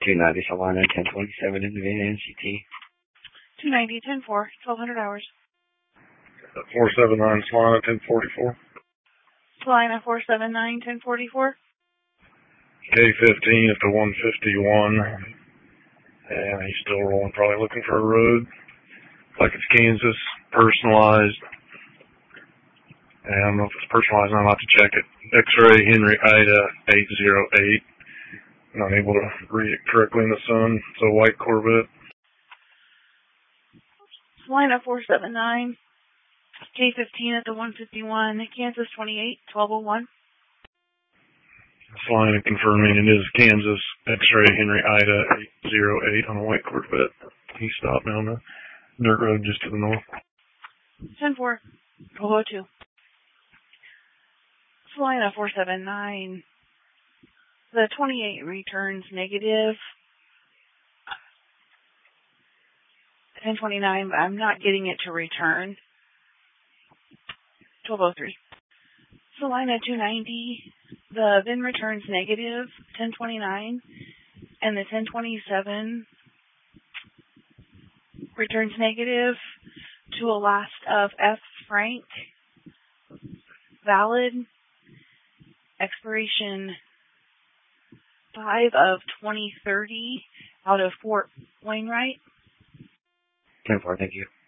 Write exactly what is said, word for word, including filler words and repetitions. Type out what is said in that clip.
two ninety Solana, ten twenty-seven in the N C T. two ninety, ten four, twelve hundred hours. four seventy-nine Solana, ten forty-four. Solana four seventy-nine, ten forty-four. K fifteen at the one fifty-one. And he's still rolling, probably looking for a road. Like it's Kansas, personalized. And I don't know if it's personalized, I'm about to check it. X-ray Henry Ida eight oh eight. Not able to read it correctly in the sun. It's a white Corvette. Solana four seventy-nine. K fifteen at the one fifty-one. Kansas twenty-eight, twelve oh one. Flying and confirming it is Kansas, X-ray Henry Ida eight oh eight on a white Corvette. He stopped down the dirt road just to the north. ten four, twelve oh two. Solana four seventy-nine. The twenty-eight returns negative. ten twenty-nine, but I'm not getting it to return. twelve oh three. Solana two ninety. The V I N returns negative, ten twenty-nine, and the ten twenty-seven returns negative to a last of F. Frank. Valid. Expiration five of twenty thirty out of Fort Wainwright. ten four, thank you.